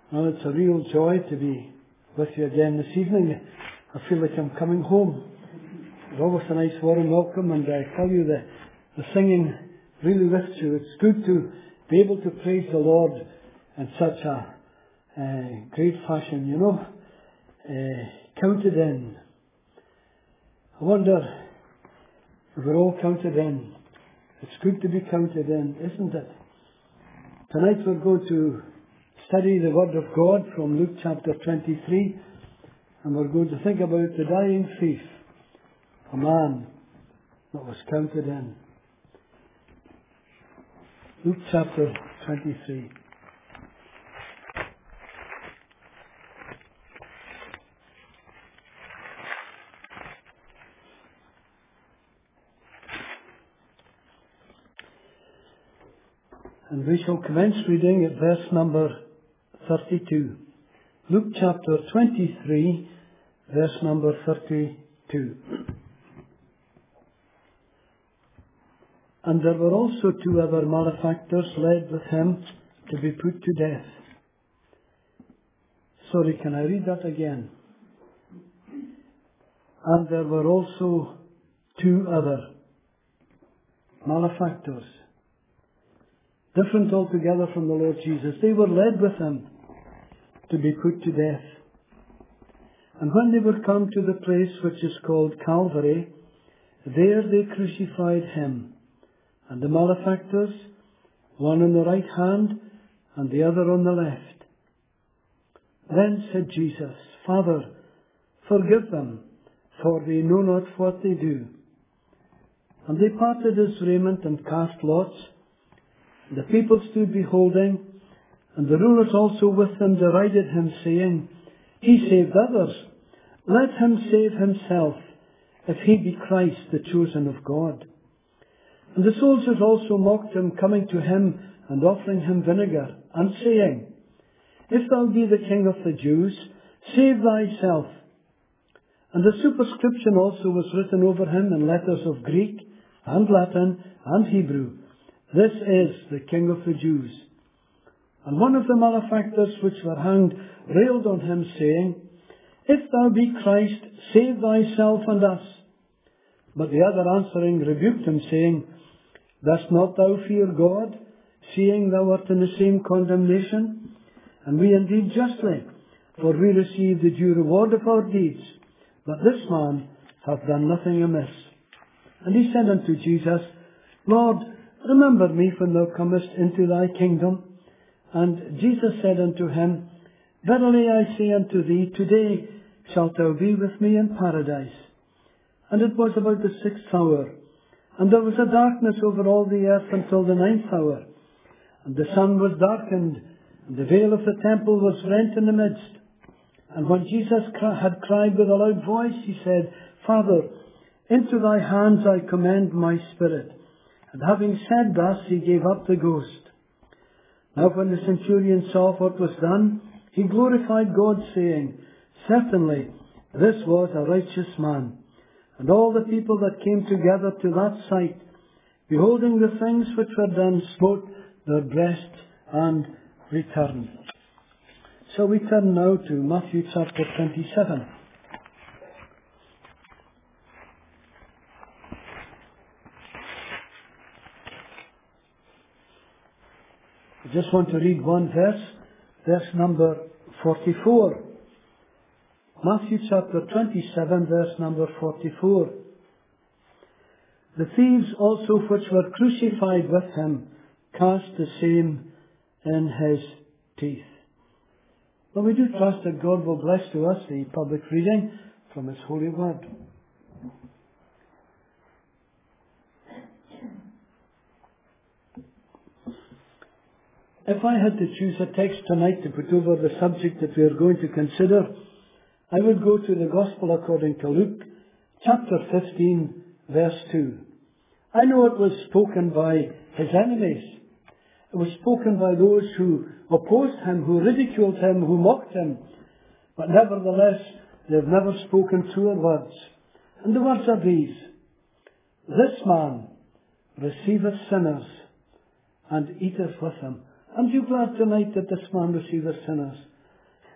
Well, it's a real joy to be with you again this evening. I feel like I'm coming home. It's always a nice warm welcome, and I tell you the singing really lifts you. It's good to be able to praise the Lord in such a great fashion, you know. Counted in. I wonder if we're all counted in. It's good to be counted in, isn't it? Tonight we're going to study the Word of God from Luke chapter 23, and we're going to think about the dying thief, a man that was counted in. Luke chapter 23. And we shall commence reading at verse number 32. Luke chapter 23, verse number 32. And there were also 2 other malefactors led with him to be put to death. Sorry, can I read that again? And there were also 2 other malefactors, different altogether from the Lord Jesus. They were led with him to be put to death. And when they were come to the place which is called Calvary, there they crucified him, and the malefactors, one on the right hand and the other on the left. Then said Jesus, Father, forgive them, for they know not what they do. And they parted his raiment and cast lots. The people stood beholding, and the rulers also with him derided him, saying, He saved others. Let him save himself, if he be Christ, the chosen of God. And the soldiers also mocked him, coming to him and offering him vinegar, and saying, If thou be the King of the Jews, save thyself. And the superscription also was written over him in letters of Greek and Latin and Hebrew, This is the King of the Jews. And one of the malefactors which were hanged railed on him, saying, If thou be Christ, save thyself and us. But the other answering rebuked him, saying, Dost not thou fear God, seeing thou art in the same condemnation? And we indeed justly, for we receive the due reward of our deeds. But this man hath done nothing amiss. And he said unto Jesus, Lord, remember me when thou comest into thy kingdom. And Jesus said unto him, Verily I say unto thee, today shalt thou be with me in paradise. And it was about the 6th hour, and there was a darkness over all the earth until the 9th hour. And the sun was darkened, and the veil of the temple was rent in the midst. And when Jesus had cried with a loud voice, he said, Father, into thy hands I commend my spirit. And having said thus, he gave up the ghost. Now when the centurion saw what was done, he glorified God, saying, Certainly this was a righteous man. And all the people that came together to that sight, beholding the things which were done, smote their breasts and returned. So we turn now to Matthew chapter 27. I just want to read one verse number 44. Matthew chapter 27, verse number 44. The thieves also which were crucified with him cast the same in his teeth. Well, we do trust that God will bless to us the public reading from His holy word. If I had to choose a text tonight to put over the subject that we are going to consider, I would go to the Gospel according to Luke, chapter 15, verse 2. I know it was spoken by his enemies. It was spoken by those who opposed him, who ridiculed him, who mocked him. But nevertheless, they have never spoken truer words. And the words are these: This man receiveth sinners and eateth with them. Aren't you glad tonight that this man receiveth sinners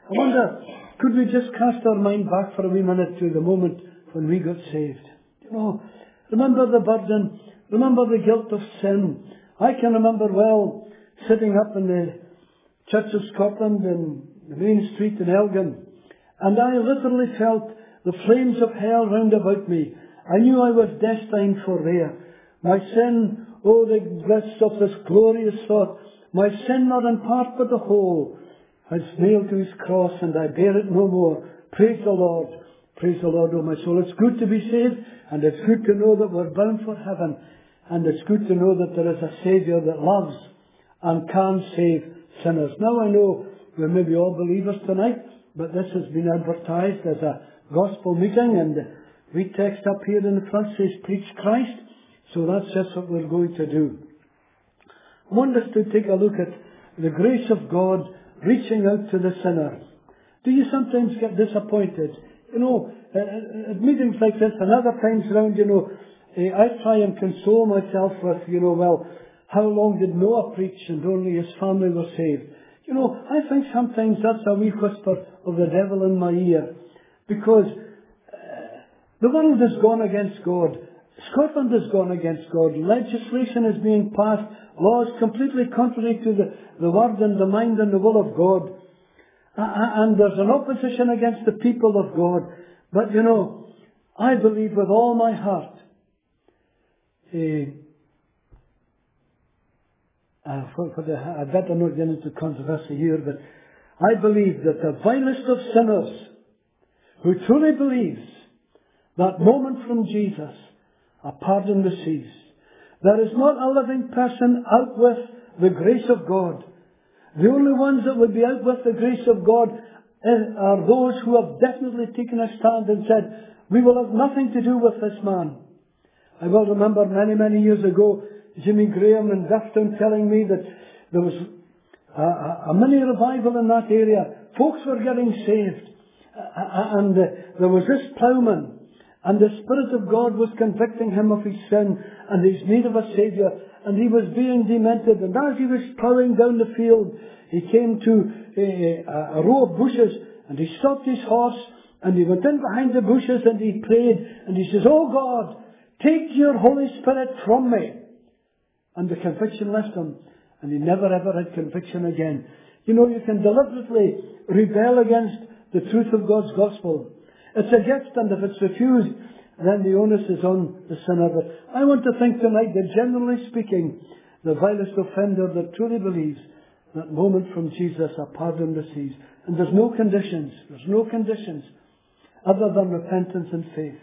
I wonder, could we just cast our mind back for a wee minute to the moment when we got saved? You know, remember the burden, remember the guilt of sin. I can remember well sitting up in the Church of Scotland in the main street in Elgin, and I literally felt the flames of hell round about me. I knew I was destined for there. My sin, oh, the bliss of this glorious thought, my sin not in part but the whole, has nailed to his cross, and I bear it no more. Praise the Lord. Praise the Lord, oh my soul. It's good to be saved, and it's good to know that we're bound for heaven. And it's good to know that there is a Saviour that loves and can save sinners. Now I know we're maybe all believers tonight, but this has been advertised as a gospel meeting, and we text up here in the front says, preach Christ. So that's just what we're going to do. I want us to take a look at the grace of God reaching out to the sinner. Do you sometimes get disappointed? You know, at meetings like this and other times around, you know, I try and console myself with, you know, well, how long did Noah preach and only his family were saved? You know, I think sometimes that's a wee whisper of the devil in my ear. Because the world has gone against God. Scotland has gone against God. Legislation is being passed. Laws completely contrary to the word and the mind and the will of God. And there's an opposition against the people of God. But you know, I believe with all my heart, I better not get into controversy here, but I believe that the vilest of sinners who truly believes that moment from Jesus, a pardon receives. There is not a living person out with the grace of God. The only ones that would be out with the grace of God are those who have definitely taken a stand and said, we will have nothing to do with this man. I will remember many, many years ago, Jimmy Graham in Dufftown telling me that there was a mini revival in that area. Folks were getting saved. And there was this ploughman, and the Spirit of God was convicting him of his sin and his need of a Saviour, and he was being demented. And as he was ploughing down the field, he came to a row of bushes, and he stopped his horse, and he went in behind the bushes, and he prayed, and he says, "Oh God, take your Holy Spirit from me." And the conviction left him, and he never ever had conviction again. You know, you can deliberately rebel against the truth of God's gospel. It's a gift, and if it's refused, then the onus is on the sinner. But I want to think tonight that generally speaking, the vilest offender that truly believes that moment from Jesus a pardon receives. And there's no conditions. There's no conditions other than repentance and faith.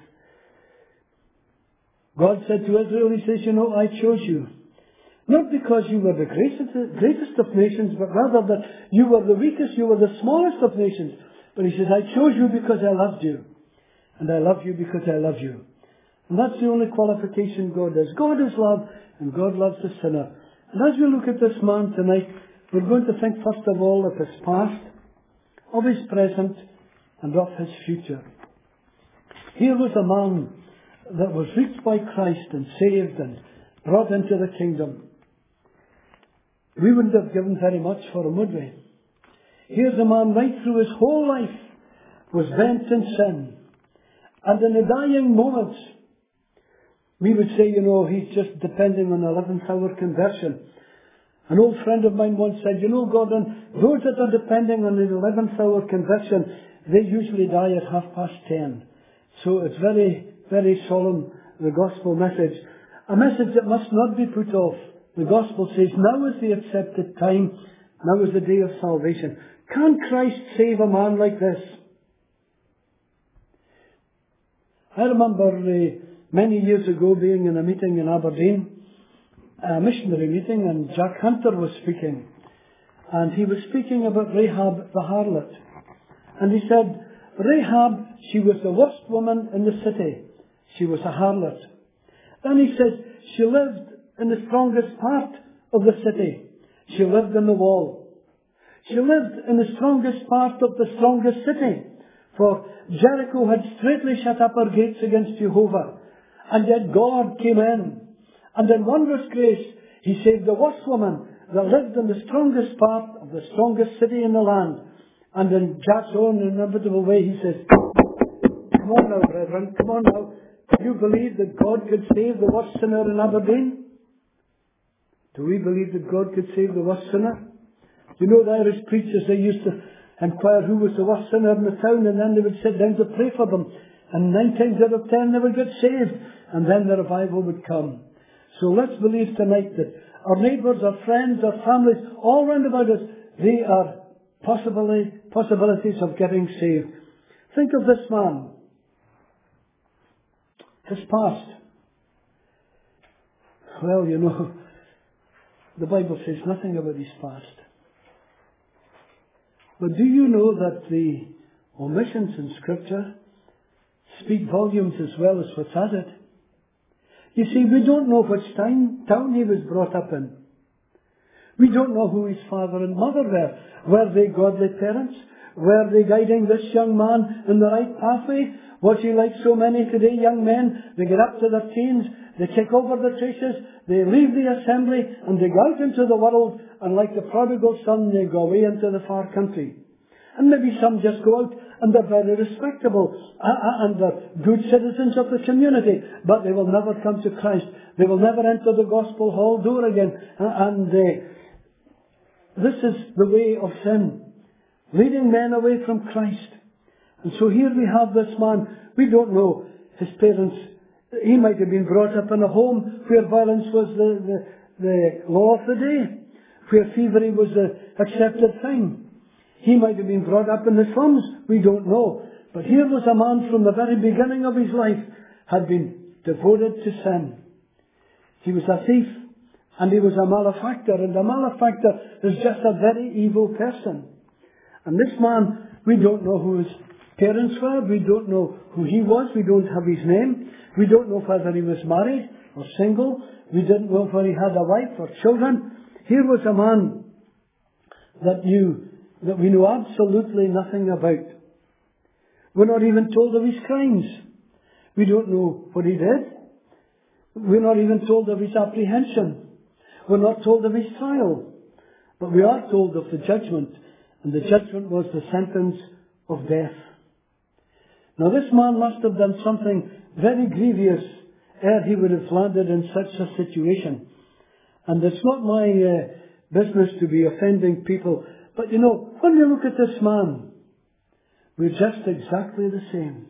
God said to Israel, He says, you know, I chose you. Not because you were the greatest of nations, but rather that you were the weakest, you were the smallest of nations. But He says, I chose you because I loved you. And I love you because I love you. And that's the only qualification God does. God is love, and God loves the sinner. And as we look at this man tonight, we're going to think first of all of his past, of his present, and of his future. Here was a man that was reached by Christ and saved and brought into the kingdom. We wouldn't have given very much for him, would we? Here's a man right through his whole life was bent in sin. And in the dying moments, we would say, you know, he's just depending on 11th hour conversion. An old friend of mine once said, you know, Gordon, those that are depending on the 11th hour conversion, they usually die at 10:30. So it's very, very solemn, the gospel message. A message that must not be put off. The gospel says, now is the accepted time, now is the day of salvation. Can Christ save a man like this? I remember many years ago being in a meeting in Aberdeen, a missionary meeting, and Jack Hunter was speaking. And he was speaking about Rahab the harlot. And he said, Rahab, she was the worst woman in the city. She was a harlot. Then he said, she lived in the strongest part of the city. She lived in the wall. She lived in the strongest part of the strongest city. For Jericho had straitly shut up her gates against Jehovah. And yet God came in. And in wondrous grace, He saved the worst woman that lived in the strongest part of the strongest city in the land. And in Jack's own inimitable way, he says, come on now, brethren, come on now. Do you believe that God could save the worst sinner in Aberdeen? Do we believe that God could save the worst sinner? Do you know the Irish preachers, they used to inquire who was the worst sinner in the town, and then they would sit down to pray for them. And 9 times out of 10 they would get saved, and then the revival would come. So let's believe tonight that our neighbours, our friends, our families, all round about us, they are possibilities of getting saved. Think of this man. His past. Well, you know, the Bible says nothing about his past. But do you know that the omissions in Scripture speak volumes as well as what's added? You see, we don't know which town he was brought up in. We don't know who his father and mother were. Were they godly parents? Were they guiding this young man in the right pathway? Was he like so many today, young men? They get up to their teens, they kick over the traces, they leave the assembly, and they go out into the world, and like the prodigal son, they go away into the far country. And maybe some just go out, and they're very respectable, and they're good citizens of the community, but they will never come to Christ. They will never enter the gospel hall door again. And this is the way of sin, leading men away from Christ. And so here we have this man. We don't know his parents. He might have been brought up in a home where violence was the law of the day, where thievery was the accepted thing. He might have been brought up in the slums. We don't know. But here was a man from the very beginning of his life had been devoted to sin. He was a thief and he was a malefactor. And a malefactor is just a very evil person. And this man, we don't know who his parents were. We don't know who he was. We don't have his name. We don't know whether he was married or single. We didn't know whether he had a wife or children. Here was a man that we know absolutely nothing about. We're not even told of his crimes. We don't know what he did. We're not even told of his apprehension. We're not told of his trial. But we are told of the judgment. And the judgment was the sentence of death. Now this man must have done something very grievous ere he would have landed in such a situation. And it's not my business to be offending people. But you know, when you look at this man, we're just exactly the same.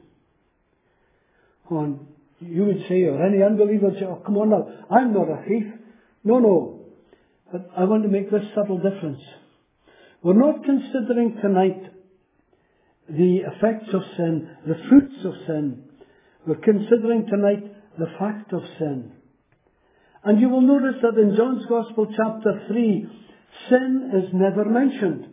You would say, or any unbeliever would say, oh, come on now, I'm not a thief. No. But I want to make this subtle difference. We're not considering tonight the effects of sin, the fruits of sin. We're considering tonight the fact of sin. And you will notice that in John's Gospel chapter 3, sin is never mentioned.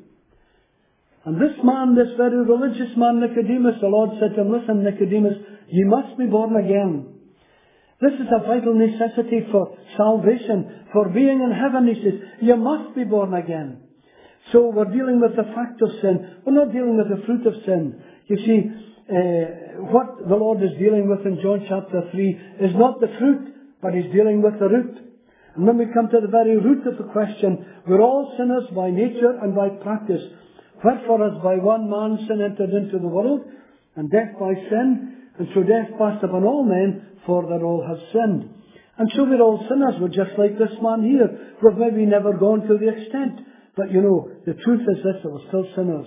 And this man, this very religious man, Nicodemus, the Lord said to him, listen, Nicodemus, you must be born again. This is a vital necessity for salvation, for being in heaven. He says, you must be born again. So we're dealing with the fact of sin. We're not dealing with the fruit of sin. You see, what the Lord is dealing with in John chapter 3 is not the fruit, but He's dealing with the root. And when we come to the very root of the question, we're all sinners by nature and by practice. Wherefore, as by one man sin entered into the world, and death by sin, and so death passed upon all men, for that all have sinned. And so we're all sinners. We're just like this man here. We've maybe never gone to the extent. But you know, the truth is this, that we're still sinners.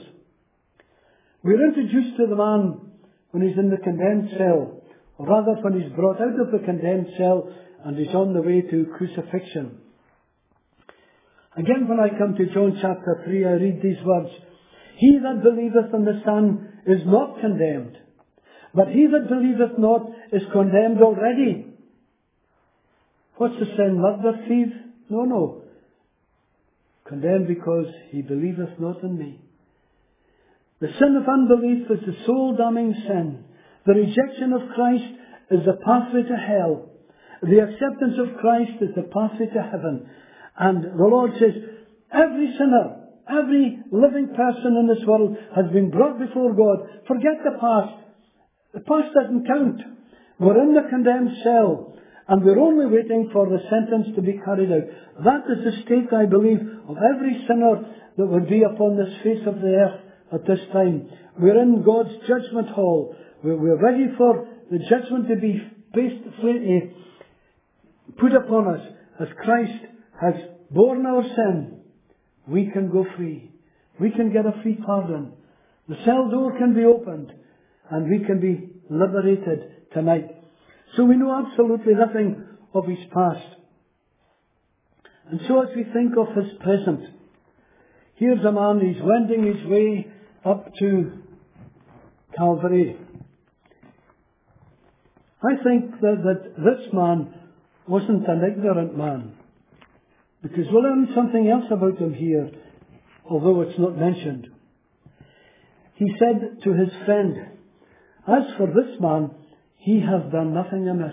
We're introduced to the man when he's in the condemned cell, or rather when he's brought out of the condemned cell and he's on the way to crucifixion. Again, when I come to John chapter 3, I read these words, he that believeth on the Son is not condemned, but he that believeth not is condemned already. What's the sin? Murder, thief? No. Condemned because he believeth not in me. The sin of unbelief is the soul-damning sin. The rejection of Christ is the pathway to hell. The acceptance of Christ is the pathway to heaven. And the Lord says, every sinner, every living person in this world has been brought before God. Forget the past. The past doesn't count. We're in the condemned cell. And we're only waiting for the sentence to be carried out. That is the state, I believe, of every sinner that would be upon this face of the earth at this time. We're in God's judgment hall. We're ready for the judgment to be put upon us. As Christ has borne our sin, we can go free. We can get a free pardon. The cell door can be opened, and we can be liberated tonight. So we know absolutely nothing of his past. And so as we think of his present, here's a man, he's wending his way up to Calvary. I think that this man wasn't an ignorant man, because we'll learn something else about him here, although it's not mentioned. He said to his friend, "As for this man, he hath done nothing amiss."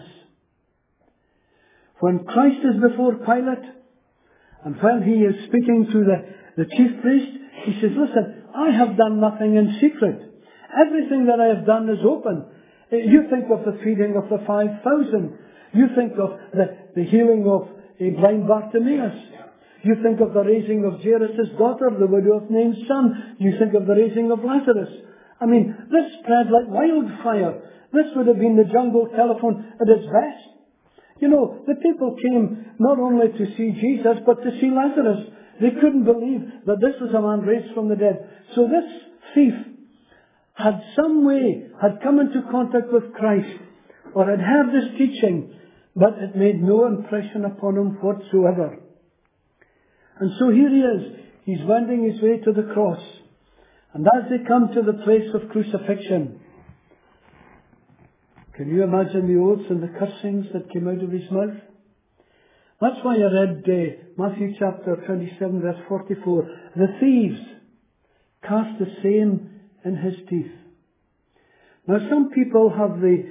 When Christ is before Pilate, and when he is speaking to the chief priest, he says, "Listen, I have done nothing in secret. Everything that I have done is open." You think of the feeding of the 5,000. You think of the healing of a blind Bartimaeus. You think of the raising of Jairus' daughter, the widow of Nain's son. You think of the raising of Lazarus. I mean, this spread like wildfire. This would have been the jungle telephone at its best. You know, the people came not only to see Jesus, but to see Lazarus. They couldn't believe that this was a man raised from the dead. So this thief had come into contact with Christ, or had heard his teaching, but it made no impression upon him whatsoever. And so here he is. He's wending his way to the cross. And as they come to the place of crucifixion, can you imagine the oaths and the cursings that came out of his mouth? That's why I read Matthew chapter 27, verse 44. The thieves cast the same in his teeth. Now some people have the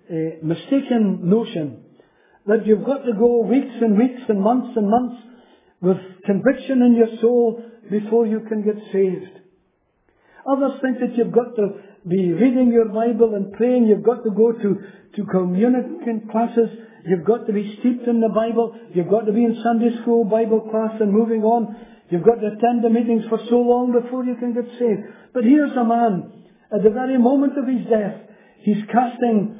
mistaken notion that you've got to go weeks and weeks and months with conviction in your soul before you can get saved. Others think that you've got to be reading your Bible and praying. You've got to go to communion classes. You've got to be steeped in the Bible. You've got to be in Sunday school, Bible class, and moving on. You've got to attend the meetings for so long before you can get saved. But here's a man, at the very moment of his death, he's casting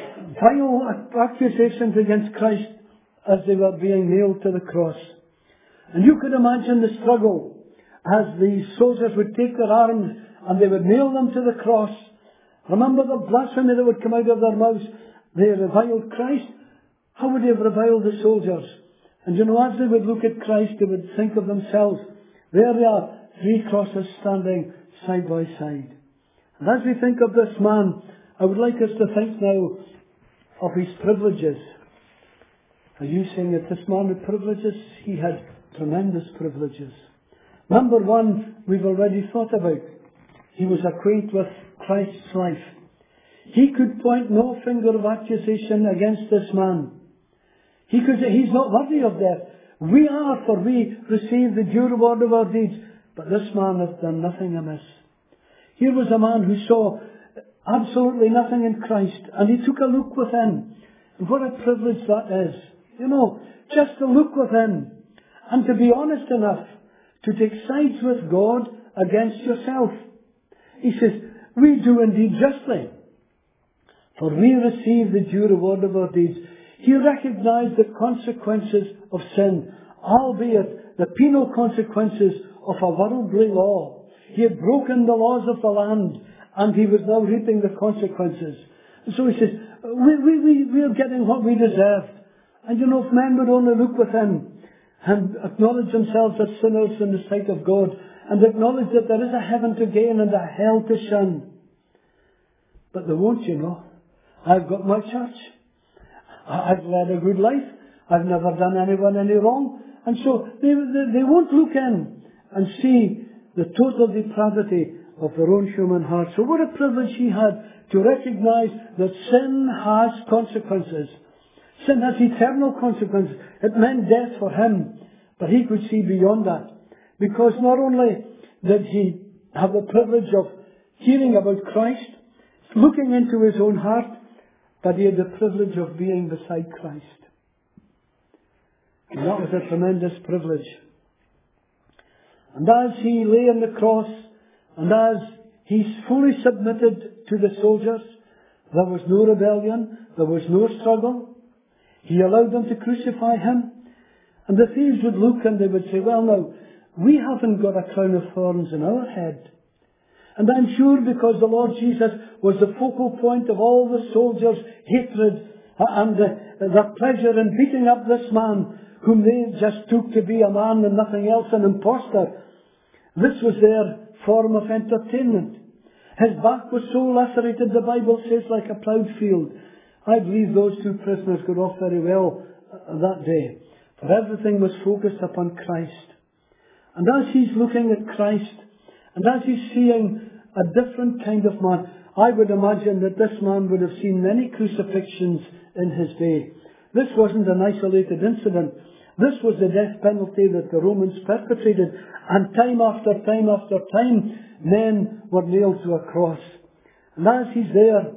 vile accusations against Christ as they were being nailed to the cross. And you could imagine the struggle as these soldiers would take their arms and they would nail them to the cross. Remember the blasphemy that would come out of their mouths. They reviled Christ. How would they have reviled the soldiers? And you know, as they would look at Christ, they would think of themselves. There they are, 3 crosses standing side by side. And as we think of this man, I would like us to think now of his privileges. Are you saying that this man had privileges? He had tremendous privileges. Number one, we've already thought about. He was acquainted with Christ's life. He could point no finger of accusation against this man. He could say, he's not worthy of death. We are, for we receive the due reward of our deeds. But this man hath done nothing amiss. Here was a man who saw absolutely nothing in Christ, and he took a look within. And what a privilege that is. You know, just to look within, and to be honest enough to take sides with God against yourself. He says, we do indeed justly, for we receive the due reward of our deeds. He recognized the consequences of sin, albeit the penal consequences of a worldly law. He had broken the laws of the land, and he was now reaping the consequences. And so he says, we are getting what we deserved. And you know, if men would only look within and acknowledge themselves as sinners in the sight of God, and acknowledge that there is a heaven to gain and a hell to shun. But they won't, you know. I've got my church. I've led a good life. I've never done anyone any wrong. And so they won't look in and see the total depravity of their own human heart. So what a privilege he had to recognize that sin has consequences. Sin has eternal consequences. It meant death for him, but he could see beyond that. Because not only did he have the privilege of hearing about Christ, looking into his own heart, but he had the privilege of being beside Christ. And that was a tremendous privilege. And as he lay on the cross, And as He fully submitted to the soldiers, there was no rebellion, there was no struggle. He allowed them to crucify Him. And the thieves would look and they would say, well now, we haven't got a crown of thorns in our head. And I'm sure because the Lord Jesus was the focal point of all the soldiers' hatred and their pleasure in beating up this man whom they just took to be a man and nothing else, an impostor. This was their form of entertainment. His back was so lacerated, the Bible says, like a ploughed field. I believe those two prisoners got off very well that day. For everything was focused upon Christ. And as he's looking at Christ, and as he's seeing a different kind of man, I would imagine that this man would have seen many crucifixions in his day. This wasn't an isolated incident. This was the death penalty that the Romans perpetrated. And time after time after time, men were nailed to a cross. And as he's there,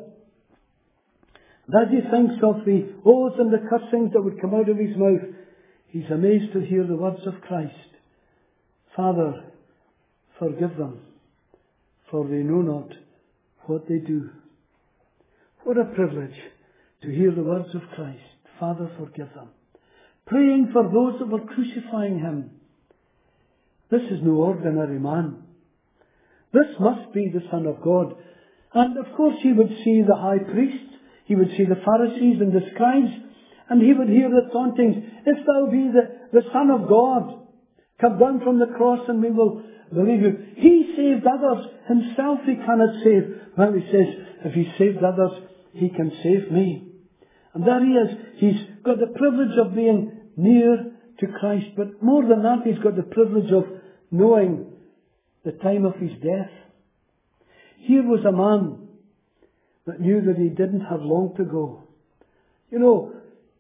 and as he thinks of the oaths and the cursings that would come out of his mouth, he's amazed to hear the words of Christ. Father, forgive them, for they know not what they do. What a privilege to hear the words of Christ. Father, forgive them. Praying for those that were crucifying Him. This is no ordinary man. This must be the Son of God. And of course he would see the high priests, he would see the Pharisees and the scribes, and he would hear the tauntings, if thou be the Son of God, come down from the cross and we will believe you. He saved others, himself he cannot save. Well, he says, if he saved others, he can save me. And there he is. He's got the privilege of being near to Christ, but more than that, he's got the privilege of knowing the time of his death. Here was a man that knew that he didn't have long to go. You know,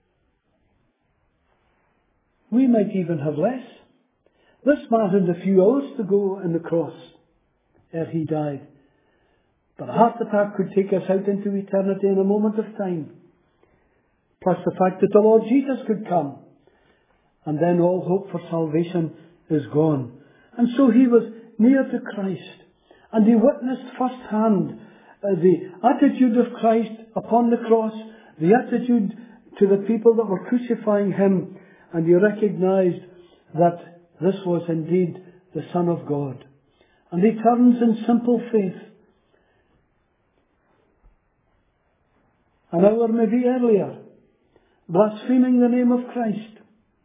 we might even have less. This man had a few hours to go in the cross ere he died. But a heart attack could take us out into eternity in a moment of time. Plus the fact that the Lord Jesus could come. And then all hope for salvation is gone. And so he was near to Christ. And he witnessed firsthand the attitude of Christ upon the cross, the attitude to the people that were crucifying him. And he recognized that this was indeed the Son of God. And he turns in simple faith. An hour maybe earlier, blaspheming the name of Christ.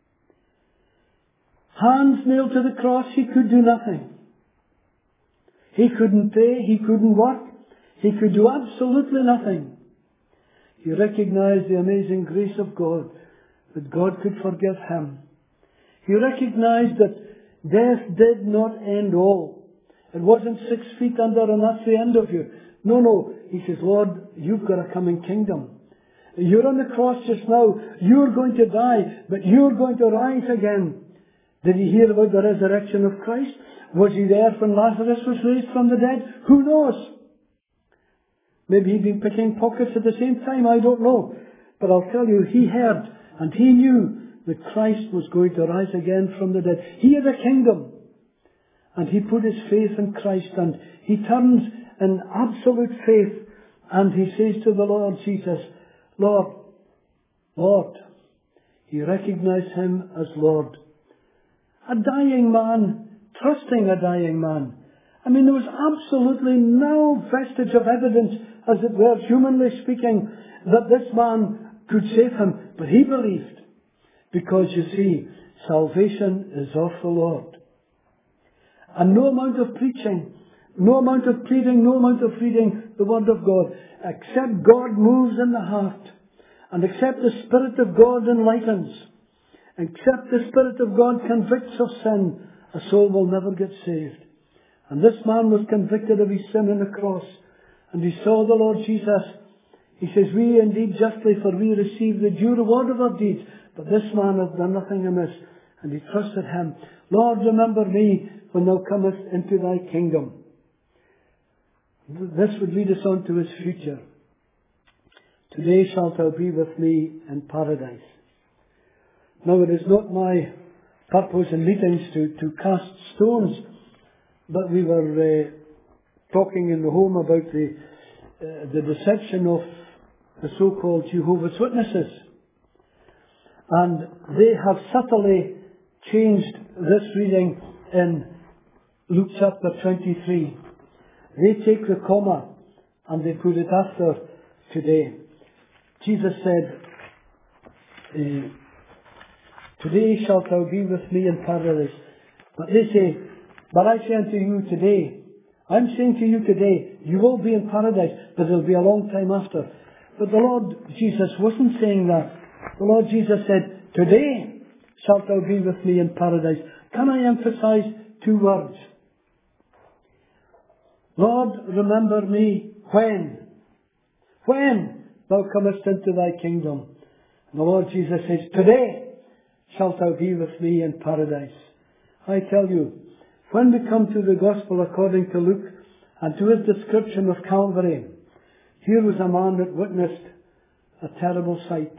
Hands nailed to the cross, he could do nothing. He couldn't pray, he couldn't work, he could do absolutely nothing. He recognized the amazing grace of God, that God could forgive him. He recognized that death did not end all. It wasn't 6 feet under and that's the end of you. No. He says, Lord, you've got a coming kingdom. You're on the cross just now. You're going to die, but you're going to rise again. Did he hear about the resurrection of Christ? Was he there when Lazarus was raised from the dead? Who knows? Maybe he'd been picking pockets at the same time. I don't know. But I'll tell you, he heard and he knew that Christ was going to rise again from the dead. He had a kingdom. And he put his faith in Christ and he turns in absolute faith and he says to the Lord Jesus, Lord. He recognized him as Lord. A dying man, trusting a dying man. I mean, there was absolutely no vestige of evidence, as it were, humanly speaking, that this man could save him. But he believed. Because, you see, salvation is of the Lord. And no amount of preaching, no amount of pleading, no amount of reading the Word of God, except God moves in the heart, and except the Spirit of God enlightens, except the Spirit of God convicts of sin, a soul will never get saved. And this man was convicted of his sin on the cross, and he saw the Lord Jesus. He says, we indeed justly, for we receive the due reward of our deeds, but this man hath done nothing amiss. And he trusted him. Lord, remember me when thou comest into thy kingdom. This would lead us on to his future. Today shalt thou be with me in paradise. Now it is not my purpose in meetings to cast stones, but we were talking in the home about the deception of the so-called Jehovah's Witnesses. And they have subtly changed this reading in Luke chapter 23. They take the comma and they put it after today. Jesus said, today shalt thou be with me in paradise. But they say, but I say unto you today, I'm saying to you today, you will be in paradise, but it'll be a long time after. But the Lord Jesus wasn't saying that. The Lord Jesus said, today shalt thou be with me in paradise. Can I emphasize two words? Lord, remember me when? When thou comest into thy kingdom. And the Lord Jesus says, today shalt thou be with me in paradise. I tell you, when we come to the Gospel according to Luke and to his description of Calvary, here was a man that witnessed a terrible sight.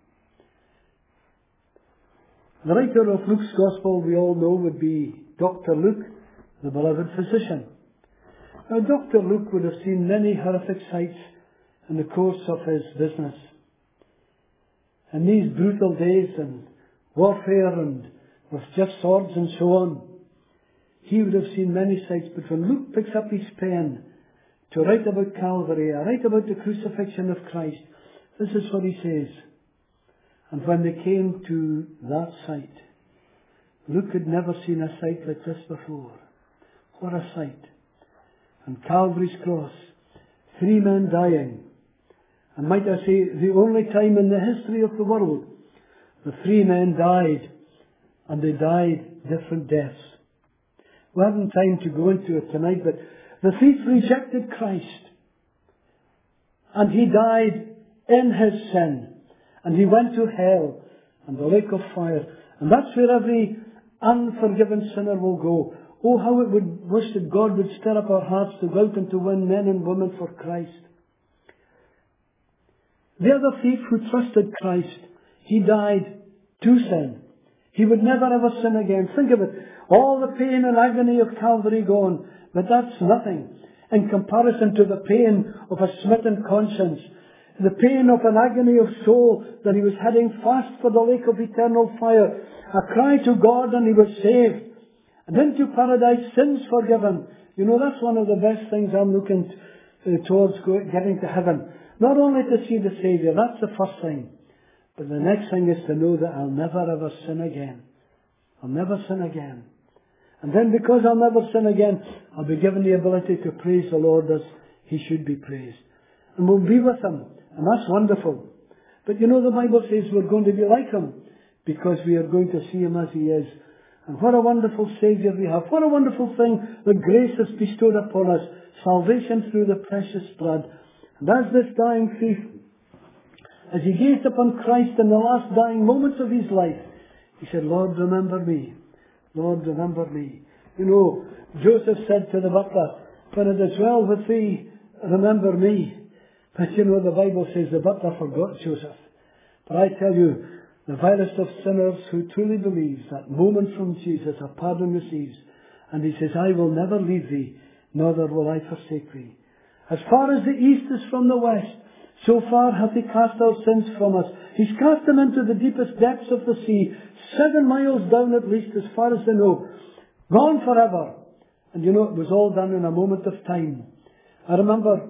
The writer of Luke's Gospel, we all know, would be Dr. Luke, the beloved physician. Now, Dr. Luke would have seen many horrific sights in the course of his business. In these brutal days and warfare and with just swords and so on, he would have seen many sights. But when Luke picks up his pen to write about Calvary, write about the crucifixion of Christ, this is what he says. And when they came to that sight, Luke had never seen a sight like this before. What a sight. On Calvary's cross, 3 men dying. And might I say, the only time in the history of the world, the 3 men died, and they died different deaths. We haven't time to go into it tonight, but the thief rejected Christ. And he died in his sin. And he went to hell and the lake of fire. And that's where every unforgiven sinner will go. Oh, how it would wish that God would stir up our hearts to go out and to win men and women for Christ. The other thief who trusted Christ, he died to sin. He would never ever sin again. Think of it. All the pain and agony of Calvary gone. But that's nothing in comparison to the pain of a smitten conscience. The pain of an agony of soul that he was heading fast for the lake of eternal fire. A cry to God and he was saved. And into paradise, sins forgiven. You know, that's one of the best things I'm looking towards getting to heaven. Not only to see the Saviour, that's the first thing. But the next thing is to know that I'll never ever sin again. I'll never sin again. And then because I'll never sin again, I'll be given the ability to praise the Lord as he should be praised. And we'll be with him. And that's wonderful. But you know, the Bible says we're going to be like him because we are going to see him as he is. And what a wonderful Saviour we have. What a wonderful thing that grace has bestowed upon us. Salvation through the precious blood. And as this dying thief, as he gazed upon Christ in the last dying moments of his life, he said, Lord, remember me. Lord, remember me. You know, Joseph said to the butler, when it is well with thee, remember me. But you know, the Bible says the butler forgot Joseph. But I tell you, the vilest of sinners who truly believes that moment from Jesus a pardon receives. And he says, I will never leave thee, neither will I forsake thee. As far as the east is from the west, so far hath he cast our sins from us. He's cast them into the deepest depths of the sea, 7 miles down at least, as far as they know. Gone forever. And you know, it was all done in a moment of time. I remember,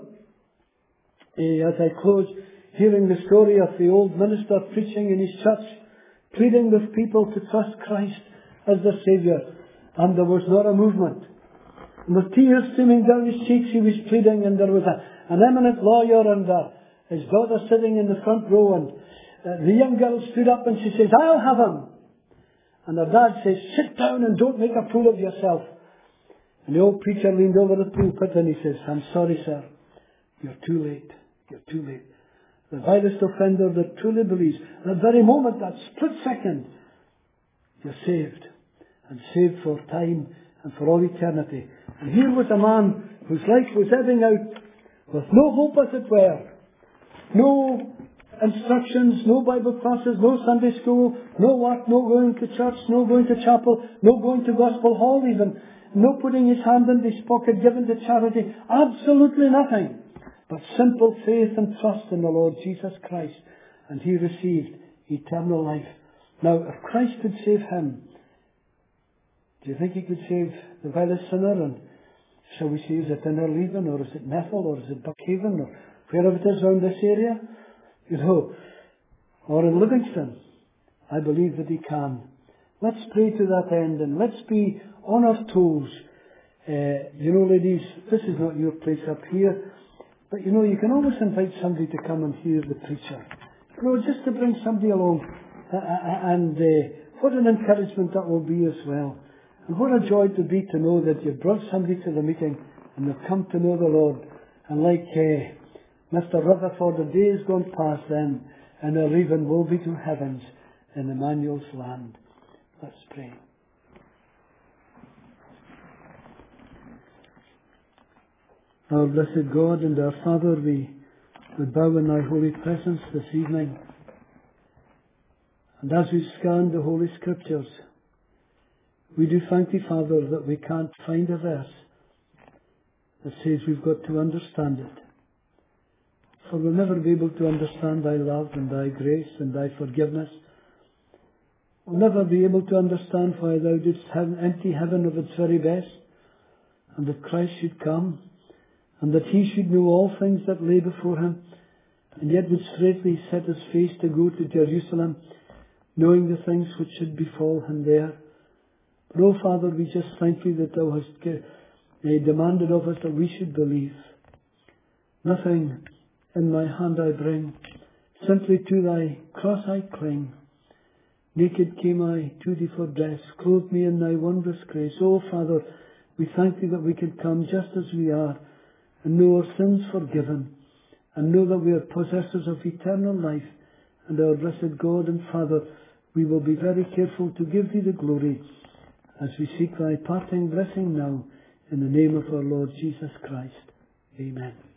as I close, hearing the story of the old minister preaching in his church, pleading with people to trust Christ as their Saviour. And there was not a movement. And with tears streaming down his cheeks, he was pleading, and there was an eminent lawyer and his daughter sitting in the front row, and the young girl stood up and she says, I'll have him. And her dad says, sit down and don't make a fool of yourself. And the old preacher leaned over the pulpit and he says, I'm sorry, sir. You're too late. You're too late. The vilest offender that truly believes, in that very moment, that split second, you're saved. And saved for time and for all eternity. And here was a man whose life was ebbing out with no hope, as it were. No instructions, no Bible classes, no Sunday school, no what, no going to church, no going to chapel, no going to gospel hall even, no putting his hand in his pocket, giving to charity, absolutely nothing. But simple faith and trust in the Lord Jesus Christ. And he received eternal life. Now, if Christ could save him, do you think he could save the vilest sinner? And shall we say, is it Innerleithen, or is it Methil, or is it Buckhaven, or wherever it is around this area? You know, or in Livingston? I believe that he can. Let's pray to that end, and let's be on our toes. You know, ladies, this is not your place up here, but you know, you can always invite somebody to come and hear the preacher. You know, just to bring somebody along, and what an encouragement that will be as well. And what a joy to be to know that you've brought somebody to the meeting and they've come to know the Lord. And like Mr. Rutherford, the day is gone past then, and our even will be to heavens in Emmanuel's land. Let's pray. Our blessed God and our Father, we bow in thy holy presence this evening. And as we scan the Holy Scriptures, we do thank thee, Father, that we can't find a verse that says we've got to understand it. For we'll never be able to understand thy love and thy grace and thy forgiveness. We'll never be able to understand why thou didst empty heaven of its very best, and that Christ should come, and that he should know all things that lay before him, and yet would straightly set his face to go to Jerusalem, knowing the things which should befall him there. But, oh Father, we just thank you that thou hast demanded of us that we should believe. Nothing in my hand I bring, simply to thy cross I cling. Naked came I to thee for dress, clothe me in thy wondrous grace. Oh Father, we thank thee that we can come just as we are, and know our sins forgiven, and know that we are possessors of eternal life. And our blessed God and Father, we will be very careful to give thee the glory as we seek thy parting blessing now, in the name of our Lord Jesus Christ. Amen.